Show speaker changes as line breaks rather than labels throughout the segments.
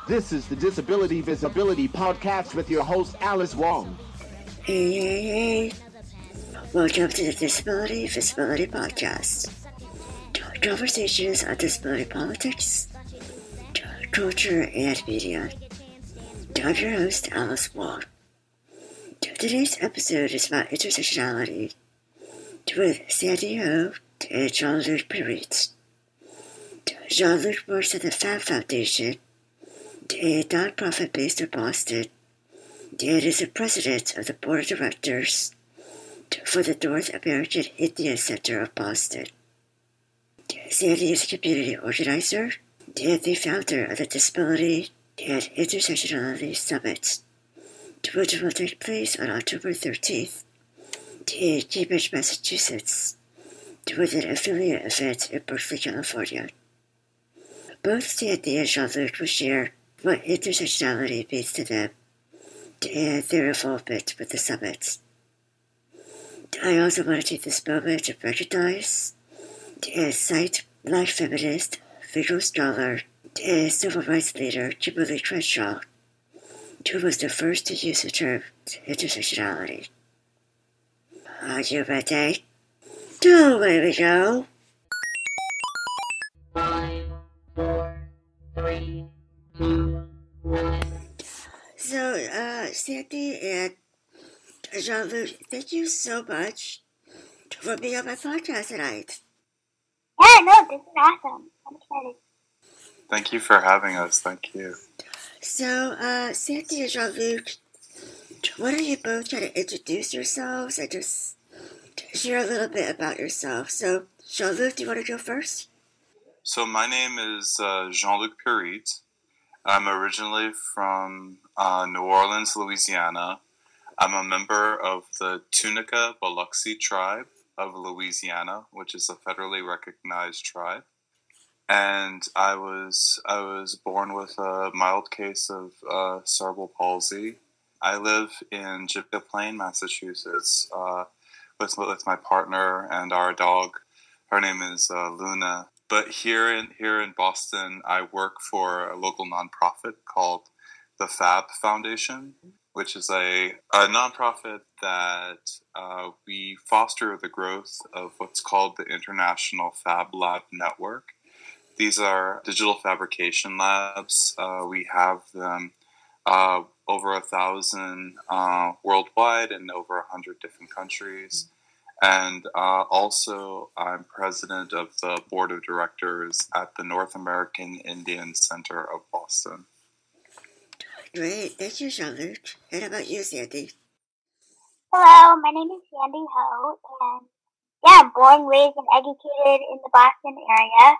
This is the Disability Visibility Podcast with your host, Alice Wong.
Hey. Welcome to the Disability Visibility Podcast. Conversations on disability politics, culture, and media. I'm your host, Alice Wong. Today's episode is about intersectionality with Sandy Ho and Jean-Luc Perrette. Jean-Luc works at the FAB Foundation, a nonprofit based in Boston, and is the president of the board of directors for the North American Indian Center of Boston. Sandy is a community organizer and the founder of the Disability and Intersectionality Summit, which will take place on October 13th in Cambridge, Massachusetts, with an affiliate event in Berkeley, California. Both Sandy and Jean-Luc will share what intersectionality means to them and their involvement with the summit. I also want to take this moment to recognize and cite Black feminist, legal scholar, and civil rights leader Kimberly Crenshaw, who was the first to use the term intersectionality. Are you ready? Away we go!
5, 4, 3, 2, 1.
So, Sandy and Jean-Luc, thank you so much for being on my podcast tonight.
Yeah, no, this is awesome. I'm excited.
Thank you for having us. Thank you.
So, Sandy and Jean-Luc, why don't you both try to introduce yourselves and just share a little bit about yourself? So, Jean-Luc, do you want to go first?
So my name is Jean-Luc Perrette. I'm originally from New Orleans, Louisiana. I'm a member of the Tunica Biloxi tribe of Louisiana, which is a federally recognized tribe. And I was born with a mild case of cerebral palsy. I live in Jitka Plain, Massachusetts, with my partner and our dog. Her name is Luna. But here in Boston, I work for a local nonprofit called the FAB Foundation, which is a nonprofit that we foster the growth of what's called the International Fab Lab Network. These are digital fabrication labs. We have them over 1,000 worldwide in over 100 different countries. And also, I'm president of the board of directors at the North American Indian Center of Boston.
Great, thank you, Jean-Luc. And how about you, Sandy?
Hello, my name is Sandy Ho, and yeah, I'm born, raised, and educated in the Boston area.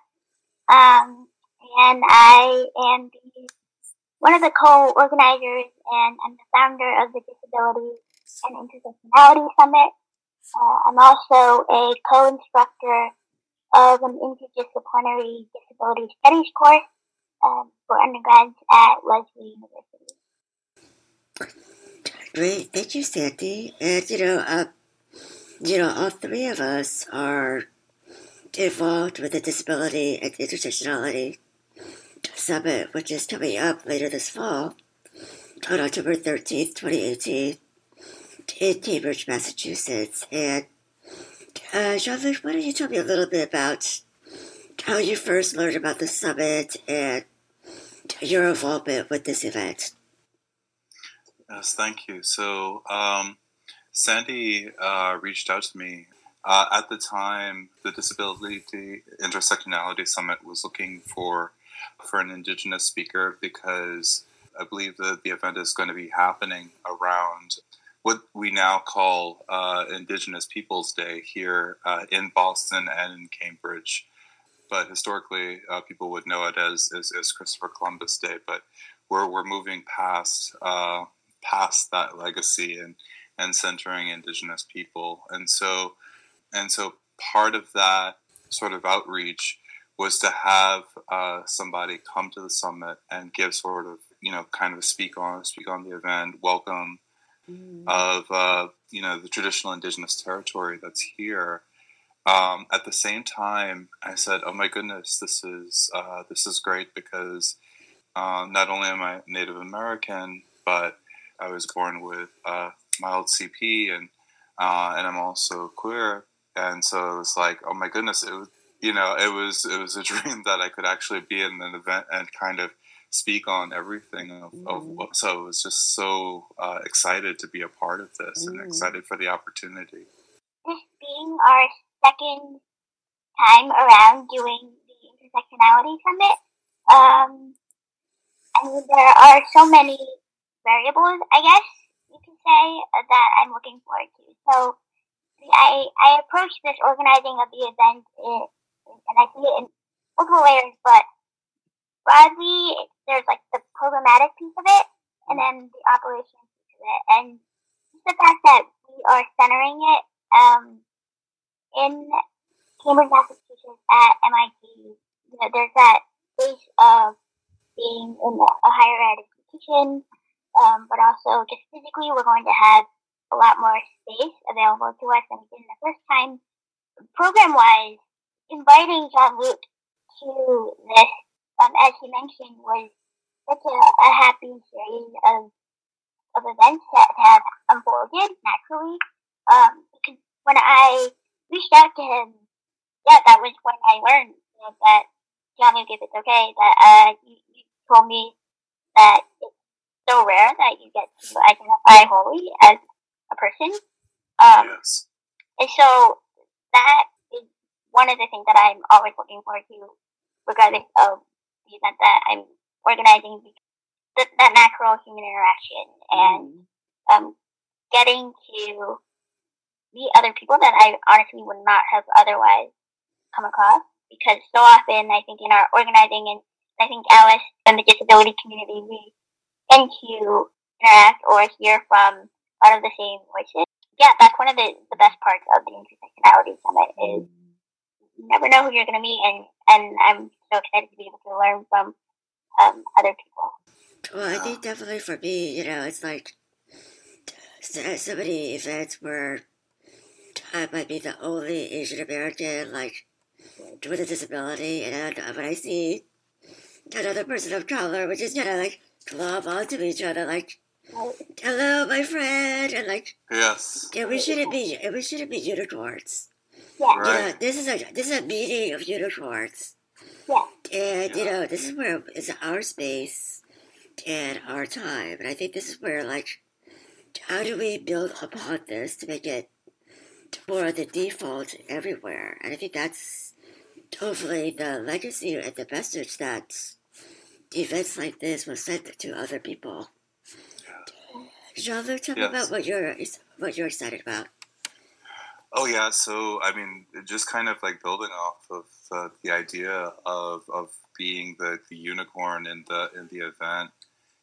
And I am one of the co-organizers, and I'm the founder of the Disability and Intersectionality Summit. I'm also a co-instructor of an interdisciplinary disability studies course for undergrads at Wellesley University.
Great, thank you, Sandy. And all three of us are involved with the Disability and Intersectionality Summit, which is coming up later this fall on October 13th, 2018. In Cambridge, Massachusetts. And Jean-Luc, why don't you tell me a little bit about how you first learned about the summit and your involvement with this event?
Yes, thank you. So Sandy reached out to me. At the time, the Disability Intersectionality Summit was looking for an Indigenous speaker because I believe that the event is going to be happening around what we now call Indigenous Peoples Day here in Boston and in Cambridge. But historically, people would know it as Christopher Columbus Day. But we're moving past that legacy and centering Indigenous people. And so part of that sort of outreach was to have somebody come to the summit and give sort of, kind of speak on the event, welcome of the traditional Indigenous territory that's here. At the same time, I said, "Oh my goodness, this is great because not only am I Native American, but I was born with mild CP, and I'm also queer. And so it was like, oh my goodness, it was, it was a dream that I could actually be in an event and kind of speak on everything so I was just so excited to be a part of this and excited for the opportunity.
This being our second time around doing the Intersectionality Summit, I mean, there are so many variables, I guess you can say, that I'm looking forward to. So I approached this organizing of the event, and I see it in multiple layers, but broadly, there's like the programmatic piece of it, and then the operations piece of it, and just the fact that we are centering it in Cambridge, Massachusetts at MIT. There's that base of being in a higher ed institution, but also just physically, we're going to have a lot more space available to us than we did the first time. Program-wise, inviting Jean-Luc to this, as he mentioned, was such a happy series of events that have unfolded naturally. Because when I reached out to him, that was when I learned that Jean-Luc, if it's okay, that you told me that it's so rare that you get to identify wholly as a person.
Yes.
And so that is one of the things that I'm always looking forward to, regardless of the event that I'm organizing, that natural human interaction and getting to meet other people that I honestly would not have otherwise come across. Because so often, I think in our organizing, and I think Alice and the disability community, we tend to interact or hear from a lot of the same voices. Yeah, that's one of the best parts of the Intersectionality Summit is you never know who you're going to meet, and I'm so excited to be able to learn from other people.
Well, I think definitely for me, it's like so many events where I might be the only Asian American, like, with a disability, and when I see another person of color, which is, like, glove onto each other, like, hello, my friend, and like,
yes,
we shouldn't be unicorns.
Yeah.
right.
This is a meeting of unicorns.
Yeah.
And this is where it's our space and our time, and I think this is where, like, how do we build upon this to make it more the default everywhere? And I think that's hopefully the legacy and the message that events like this will send to other people. Jean-Luc, tell me about what you're excited about.
Oh yeah, so I mean, just kind of like building off of the idea of being the unicorn in the event.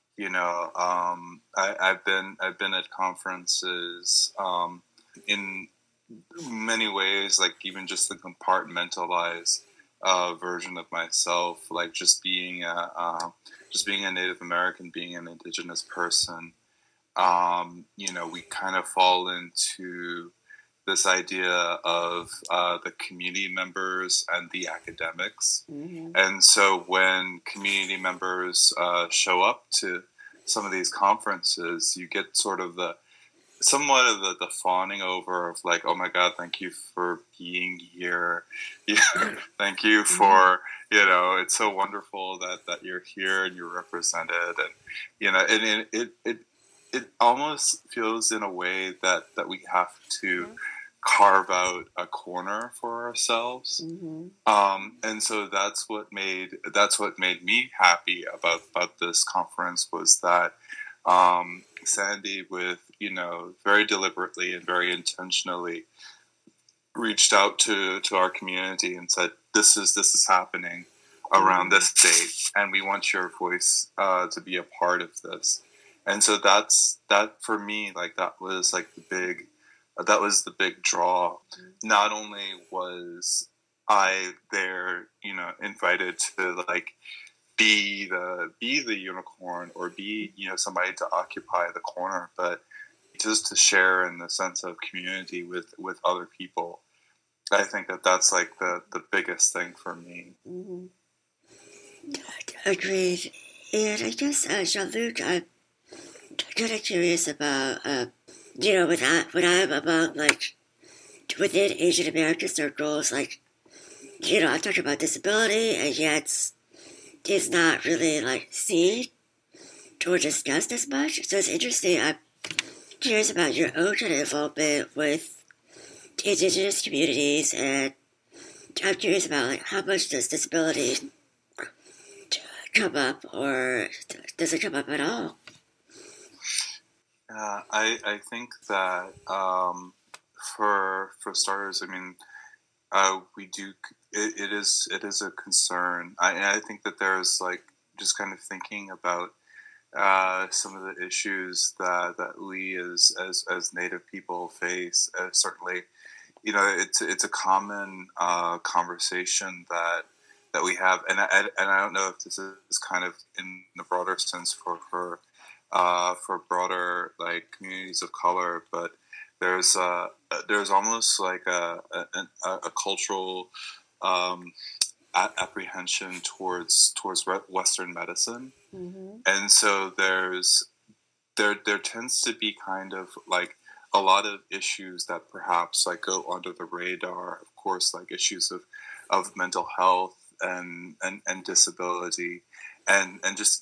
I've been at conferences in many ways, like even just the compartmentalized version of myself, like just being a Native American, being an Indigenous person. We kind of fall into this idea of the community members and the academics. Mm-hmm. And so when community members show up to some of these conferences, you get sort of somewhat of the fawning over of like, oh my God, thank you for being here. Thank you for, it's so wonderful that you're here and you're represented. And, it almost feels in a way that we have to carve out a corner for ourselves. Mm-hmm. And so that's what made me happy about this conference was that Sandy, with very deliberately and very intentionally, reached out to our community and said, "This is happening around this date, and we want your voice to be a part of this." And so that for me, like that was the big draw. Not only was I there, invited to like be the unicorn or be somebody to occupy the corner, but just to share in the sense of community with other people. I think that's like the biggest thing for me.
Mm-hmm. Agreed. And I guess, Jean-Luc, I'm kind of curious about, when I'm among, like, within Asian American circles, like, I talk about disability, and yet it's not really, like, seen or discussed as much. So it's interesting. I'm curious about your own kind of involvement with indigenous communities, and I'm curious about, like, how much does disability come up, or does it come up at all?
I think that for starters, I mean, we do. It is a concern. I think that there's like just kind of thinking about some of the issues that we as Native people face. Certainly, it's a common conversation that we have, and I don't know if this is kind of in the broader sense for broader like communities of color, but there's almost like a cultural apprehension towards Western medicine, and so there tends to be kind of like a lot of issues that perhaps like go under the radar. Of course, like issues of mental health and disability, and just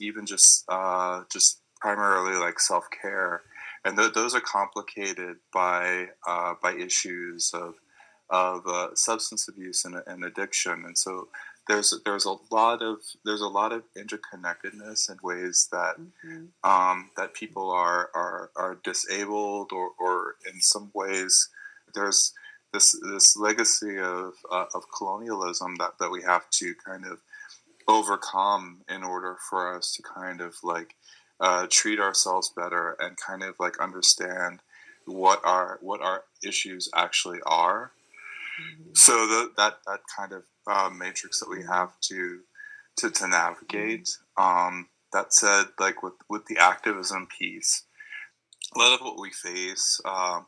primarily like self-care, and those are complicated by issues of substance abuse and addiction, and so there's a lot of interconnectedness in ways that that people are disabled, or in some ways there's this legacy of colonialism that we have to kind of overcome in order for us to kind of like treat ourselves better and kind of like understand what our issues actually are. So that kind of matrix that we have to navigate. That said, like with the activism piece, a lot of what we face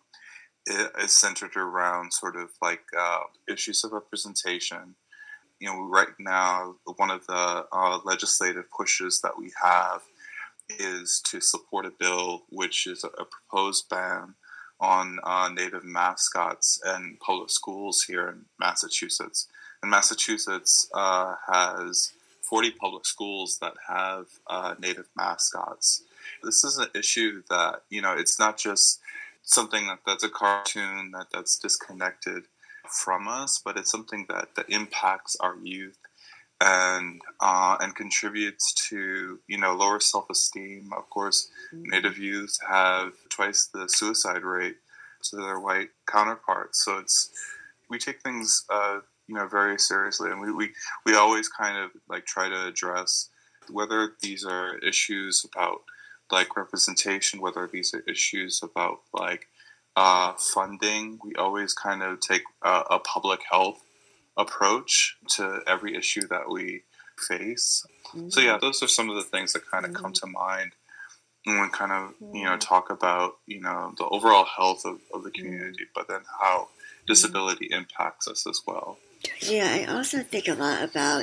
is centered around sort of like issues of representation. Right now, one of the legislative pushes that we have is to support a bill which is a proposed ban on Native mascots in public schools here in Massachusetts. And Massachusetts has 40 public schools that have Native mascots. This is an issue that, it's not just something that's a cartoon that's disconnected from us, but it's something that impacts our youth and contributes to lower self-esteem. Of course, Native youth have twice the suicide rate to their white counterparts. So we take things very seriously, and we always kind of like try to address whether these are issues about like representation, whether these are issues about like funding. We always kind of take a public health approach to every issue that we face. So yeah, those are some of the things that kind of come to mind when we kind of talk about the overall health of the community, but then how disability impacts us as well.
Yeah, I also think a lot about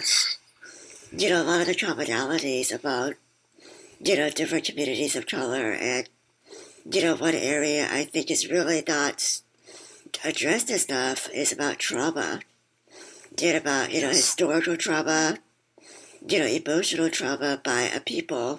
a lot of the commonalities about different communities of color, and one area I think is really not addressed enough is about trauma. About historical trauma, emotional trauma by a people,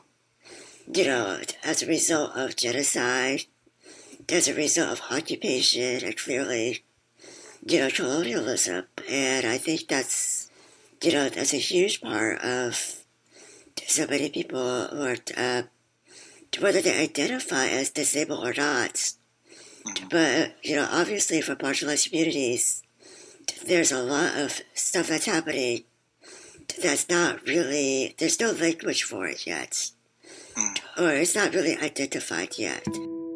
as a result of genocide, as a result of occupation, and clearly, colonialism. And I think that's a huge part of so many people who are, whether they identify as disabled or not. But, obviously for marginalized communities, there's a lot of stuff that's happening that's not really, there's no language for it yet. Or it's not really identified yet.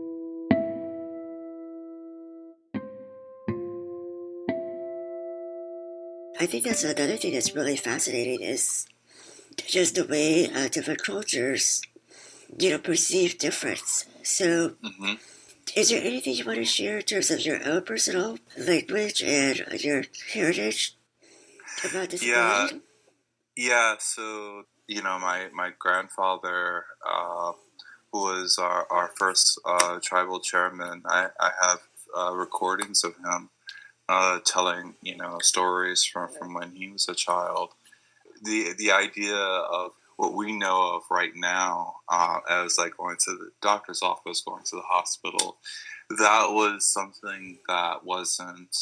I think that's another thing that's really fascinating is just the way different cultures, perceive difference. So, is there anything you want to share in terms of your own personal language and your heritage about disability?
Yeah. So my grandfather, who was our first tribal chairman, I have recordings of him telling, stories from when he was a child. The idea of what we know of right now as like going to the doctor's office, going to the hospital, that was something that wasn't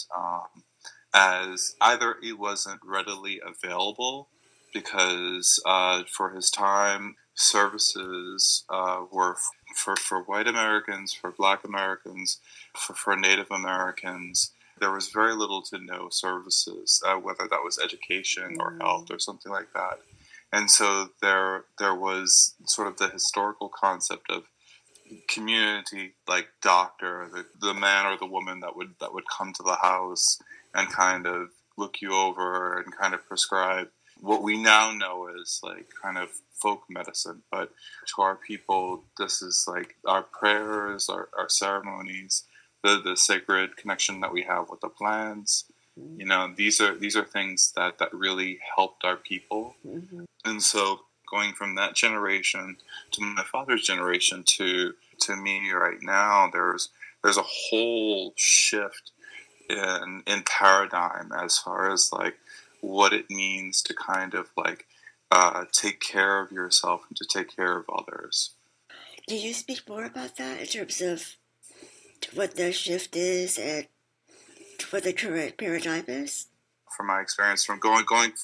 as either it wasn't readily available because for his time services were for white Americans, for Black Americans, for Native Americans. There was very little to no services, whether that was education or health or something like that. And so there was sort of the historical concept of community, like doctor, the man or the woman that would come to the house and kind of look you over and kind of prescribe what we now know as like kind of folk medicine. But to our people, this is like our prayers, our ceremonies, the sacred connection that we have with the plants. These are things that really helped our people. And so going from that generation to my father's generation to me right now, there's a whole shift in paradigm as far as like what it means to kind of like take care of yourself and to take care of others.
Can you speak more about that in terms of what the shift is and what the current paradigm is?
From my experience, from going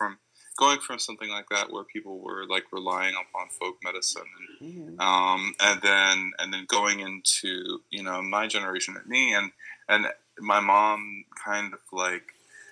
from something like that where people were like relying upon folk medicine, and then going into my generation and me and my mom kind of like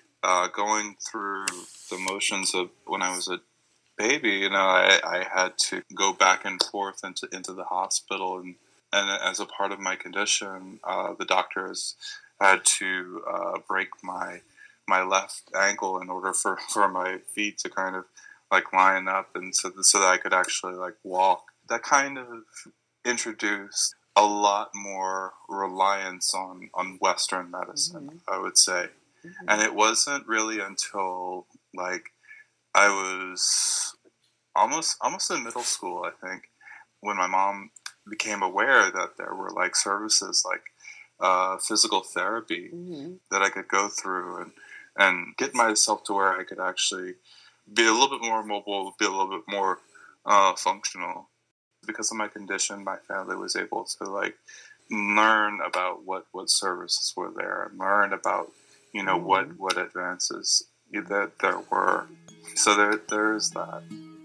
going through the motions of when I was a baby. I had to go back and forth into the hospital, and as a part of my condition, the doctors had to break my left ankle in order for my feet to kind of like line up, and so that I could actually like walk. That kind of introduced a lot more reliance on Western medicine, I would say. And it wasn't really until like I was almost in middle school, I think, when my mom became aware that there were like services like physical therapy that I could go through and get myself to where I could actually be a little bit more mobile, be a little bit more functional. Because of my condition, my family was able to like learn about what services were there and learn about what advances that there were. So there's that.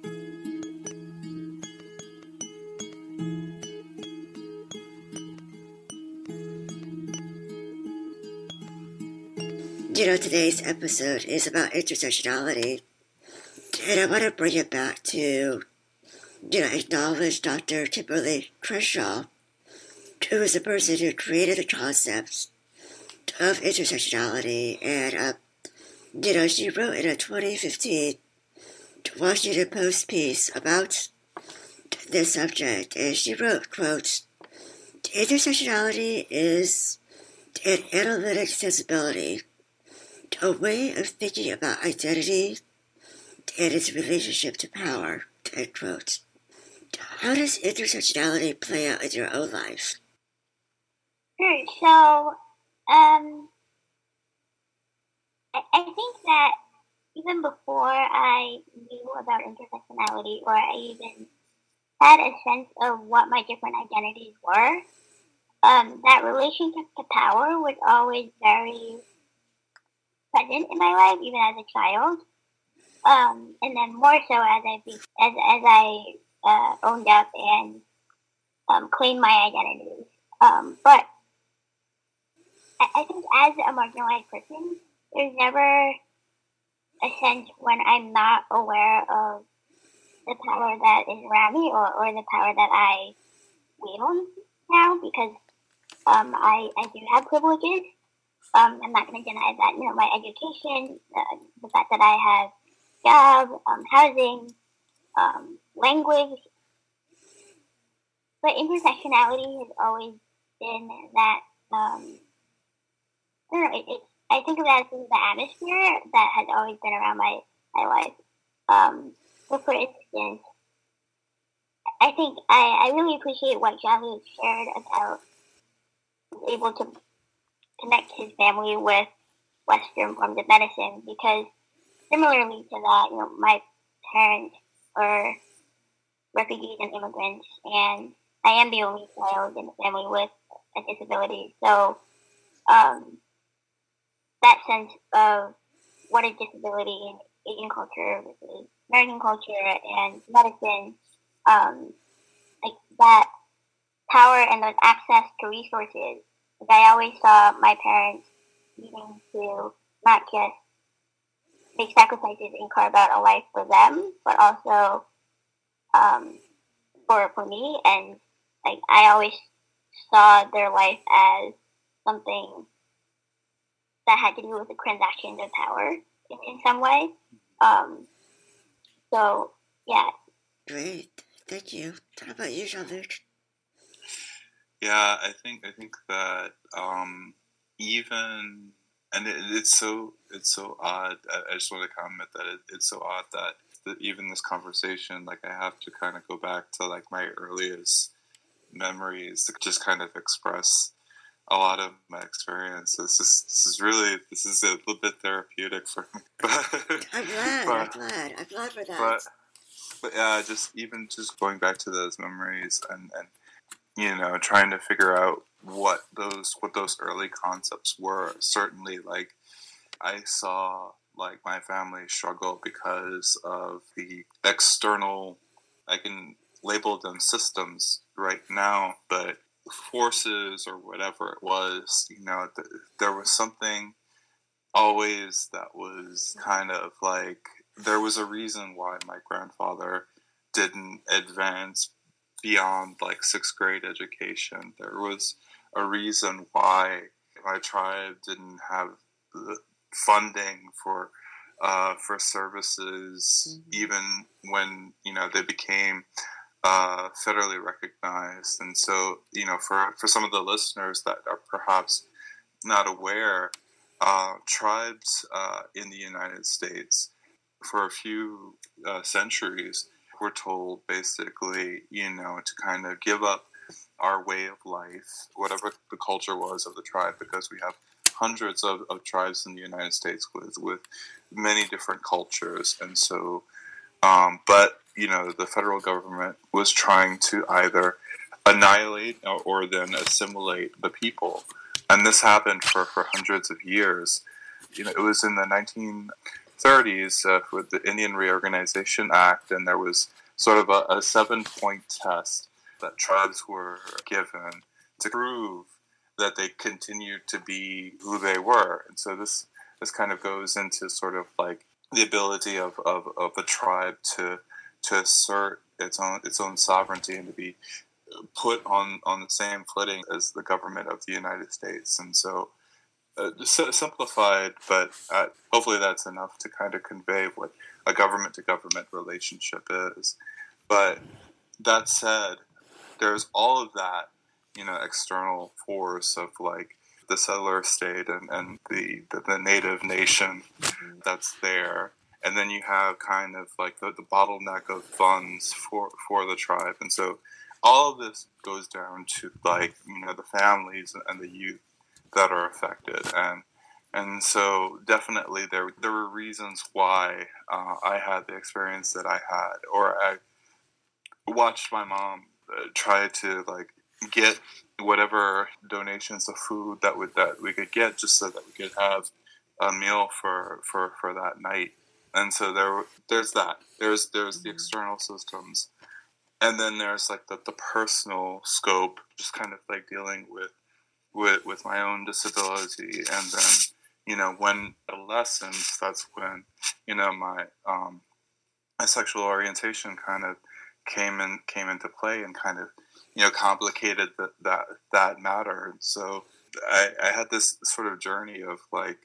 Today's episode is about intersectionality, and I want to bring it back to, acknowledge Dr. Kimberly Crenshaw, who is the person who created the concept of intersectionality, and, she wrote in a 2015 Washington Post piece about this subject, and she wrote, quote, "Intersectionality is an analytic sensibility, a way of thinking about identity and its relationship to power," end quote. How does intersectionality play out in your own life?
Sure. So, I think that even before I knew about intersectionality, or I even had a sense of what my different identities were, that relationship to power was always very present in my life, even as a child, and then more so as I owned up and claimed my identities. But I think as a marginalized person, there's never a sense when I'm not aware of the power that is around me or the power that I wield now, because I do have privileges. I'm not going to deny that. My education, the fact that I have job, housing, language. But intersectionality has always been that, I think of it as the atmosphere that has always been around my life. So for instance, I think I really appreciate what Jean-Luc shared about being able to connect his family with Western forms of medicine, because similarly to that, my parents are refugees and immigrants, and I am the only child in the family with a disability. So that sense of what is disability in Asian culture versus American culture and medicine, like that power and those access to resources. Like I always saw my parents needing to not just make sacrifices and carve out a life for them, but also for me. And like I always saw their life as something that had to do with the transactions of power in some way. So yeah.
Great, thank you. How about you, Jean-Luc?
Yeah, I think that even and it's so odd. I just want to comment that it's so odd that even this conversation, like I have to kind of go back to like my earliest memories to just kind of express a lot of my experience. This is a little bit therapeutic for me.
I'm glad for that.
But yeah, just going back to those memories and trying to figure out what those early concepts were. Certainly, like I saw like my family struggle because of the external, I can label them systems right now, but forces or whatever it was, there was something always that was kind of like, there was a reason why my grandfather didn't advance beyond like 6th grade education. There was a reason why my tribe didn't have the funding for services, even when they became federally recognized. And so for some of the listeners that are perhaps not aware, tribes in the United States for a few centuries were told basically, to kind of give up our way of life, whatever the culture was of the tribe, because we have hundreds of tribes in the United States with many different cultures. And so, but, the federal government was trying to either annihilate or then assimilate the people. And this happened for hundreds of years. It was in the 1930s with the Indian Reorganization Act, and there was sort of a 7-point test that tribes were given to prove that they continued to be who they were. And so this kind of goes into sort of like the ability of a tribe to assert its own sovereignty and to be put on the same footing as the government of the United States. And so simplified, but hopefully that's enough to kind of convey what a government-to-government relationship is. But that said, there's all of that, external force of like the settler state and the native nation that's there. And then you have kind of like the bottleneck of funds for the tribe. And so all of this goes down to like, the families and the youth that are affected. And so definitely there were reasons why I had the experience that I had, or I watched my mom try to like get whatever donations of food that we could get, just so that we could have a meal for that night. And so there's that. There's the external systems, and then there's like the personal scope, just kind of like dealing with my own disability. And then when adolescence, that's when my sexual orientation kind of came into play and kind of complicated that matter. And so I had this sort of journey of like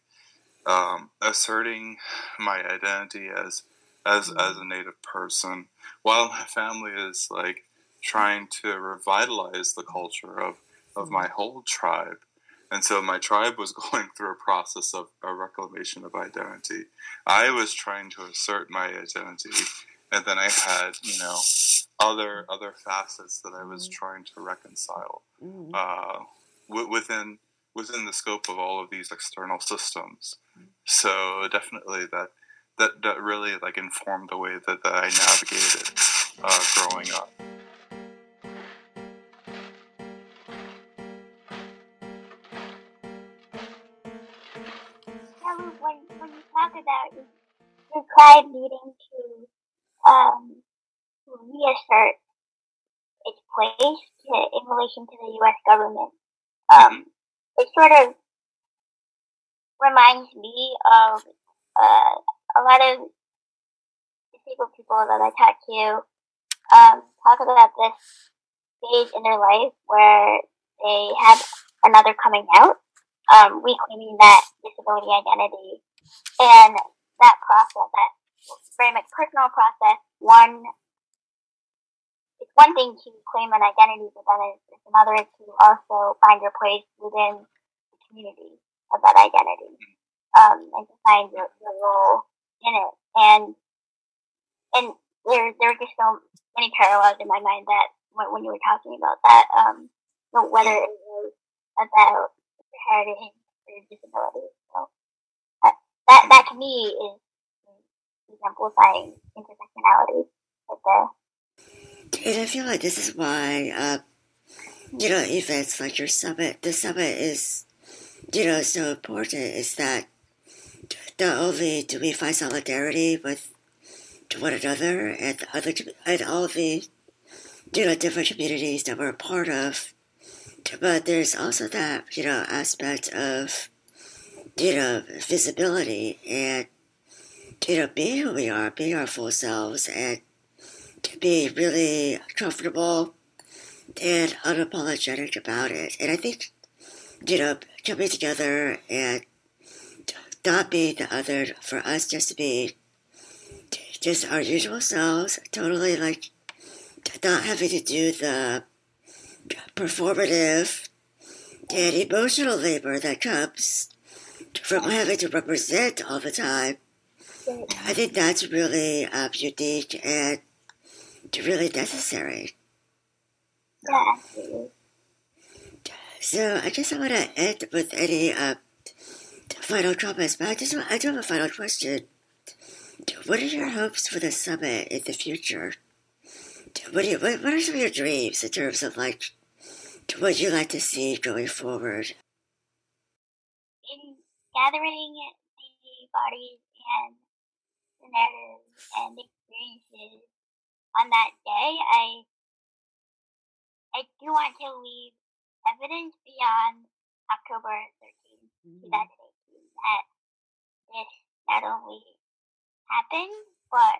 asserting my identity as a Native person, while my family is like trying to revitalize the culture of my whole tribe. And so my tribe was going through a process of a reclamation of identity. I was trying to assert my identity and then I had, other facets that I was trying to reconcile within the scope of all of these external systems. So definitely that really like informed the way that I navigated growing up.
When you talk about your pride needing to reassert its place in relation to the U.S. government, it sort of reminds me of a lot of disabled people that I talk to talk about this stage in their life where they have another coming out, reclaiming that disability identity, and that process, that very much personal process. It's one thing to claim an identity, but then it's another to also find your place within the community of that identity, and to find your role in it. And there are just so many parallels in my mind that when you were talking about that, whether it was about your heritage or your disability. So that to me is exemplifying intersectionality right there.
And I feel like this is why, events like your summit, the summit is, so important, is that not only do we find solidarity with one another and all the, different communities that we're a part of, but there's also that, aspect of, visibility and, being who we are, being our full selves, and to be really comfortable and unapologetic about it. And I think, coming together and not being the other, for us just to be just our usual selves, totally like not having to do the performative and emotional labor that comes from having to represent all the time. I think that's really unique and really necessary.
Yeah.
So I guess I want to end with any final comments, but I do have a final question. What are your hopes for the summit in the future? What are some of your dreams in terms of like what you like to see going forward?
In gathering the bodies and the narratives and experiences on that day, I do want to leave evidence beyond October 13th, 2018, that this not only happened, but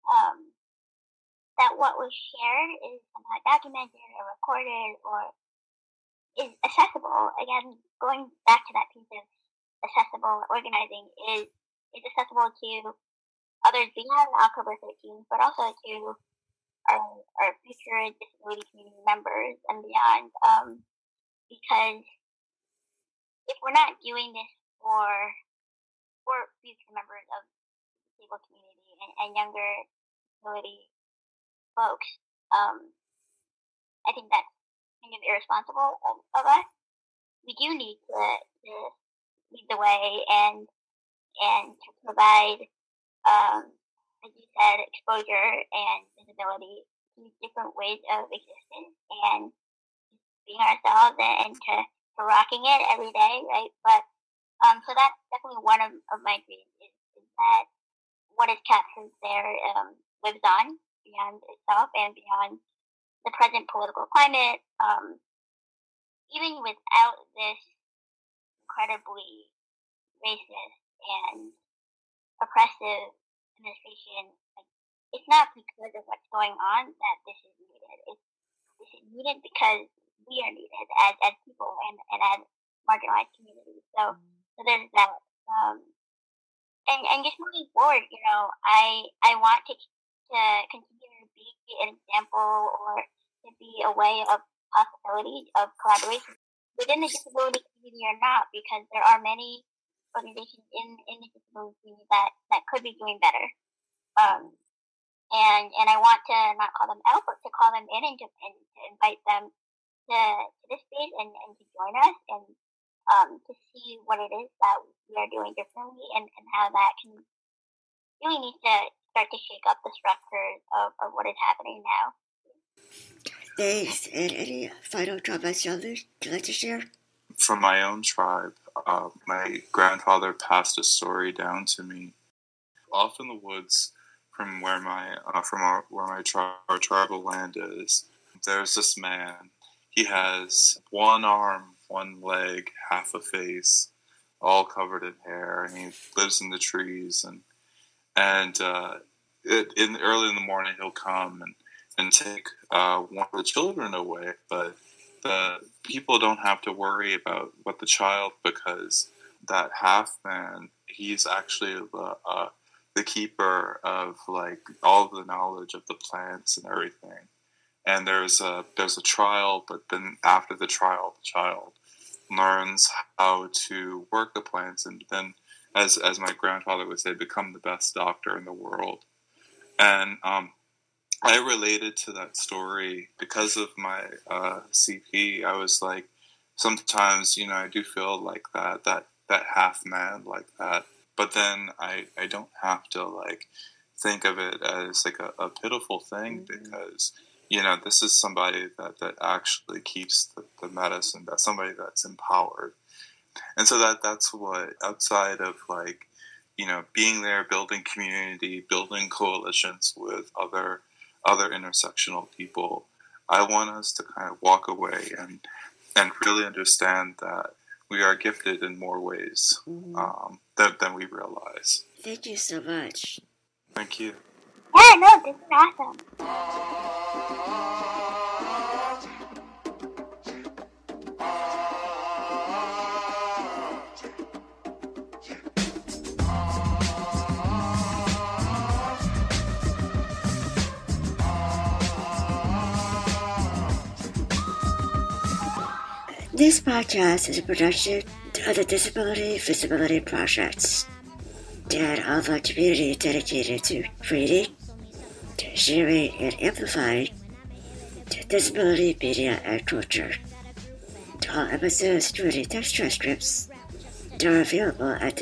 that what was shared is somehow documented or recorded or is accessible. Again, going back to that piece of accessible organizing is accessible to others beyond October 13th, but also to our future disability community members and beyond. Because if we're not doing this for future members of the disabled community and younger disability folks, I think that's kind of irresponsible of us. We do need to lead the way and to provide, as you said, exposure and visibility to different ways of existence and being ourselves and to rocking it every day, right? But so that's definitely one of my dreams is that what is captured there lives on beyond itself and beyond the present political climate. Even without this incredibly racist and oppressive administration, it's not because of what's going on that this is needed. This is needed because we are needed as people and as marginalized communities. So there's that. And just moving forward, I want to continue to be an example or to be a way of possibility of collaboration within the disability community or not, because there are many organizations in the disability community that could be doing better. and I want to not call them out, but to call them in and to invite them to this space and to join us and to see what it is that we are doing differently and how that can really need to start to shake up the structures of what is happening now.
Thanks. And any final comments you'd like to share?
From my own tribe, my grandfather passed a story down to me. Off in the woods, from where our tribal land is, there's this man. He has one arm, one leg, half a face, all covered in hair, and he lives in the trees. And early in the morning, he'll come and take one of the children away, but the people don't have to worry about what the child, because that half man, he's actually the keeper of like all the knowledge of the plants and everything. And there's a trial, but then after the trial, the child learns how to work the plants, and then, as my grandfather would say, become the best doctor in the world. And I related to that story because of my CP. I was like, sometimes, I do feel like that half man like that. But then I don't have to like think of it as like a pitiful thing, because, this is somebody that actually keeps the medicine. That's somebody that's empowered. And so that's what, outside of like, being there, building community, building coalitions with other intersectional people, I want us to kind of walk away and really understand that we are gifted in more ways than we realize.
Thank you so much.
Thank you.
Yeah, no, this is awesome.
This podcast is a production of the Disability Visibility Project, that of a community dedicated to creating, sharing, and amplifying disability media and culture. All episodes, including text transcripts, are available at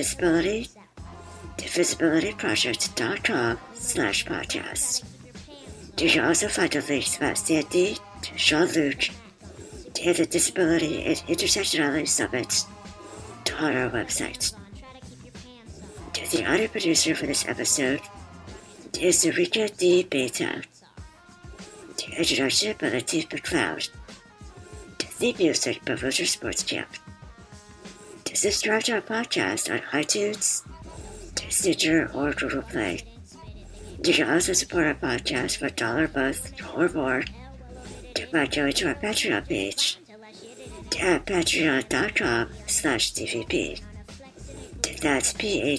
disabilityvisibilityproject.com/podcast. You can also find the links about Sandy, Jean-Luc, and the Disability and Intersectionality Summit on our website. The audio producer for this episode is Eureka D. Beta. The introduction by Lateef McLeod. The music by Roger Sports Camp. Subscribe to our podcast on iTunes, Stitcher, or Google Play. You can also support our podcast for $1 a month or more by going to our Patreon page at patreon.com/DVP. That's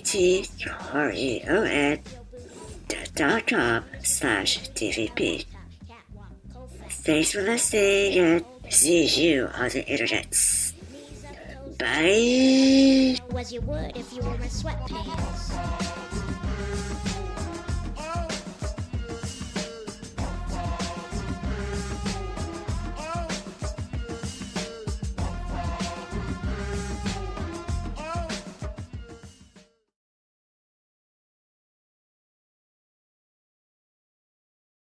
patreon.com/DVP. Thanks for listening, and see you on the internet. Bye!
As you would if you were in sweatpants.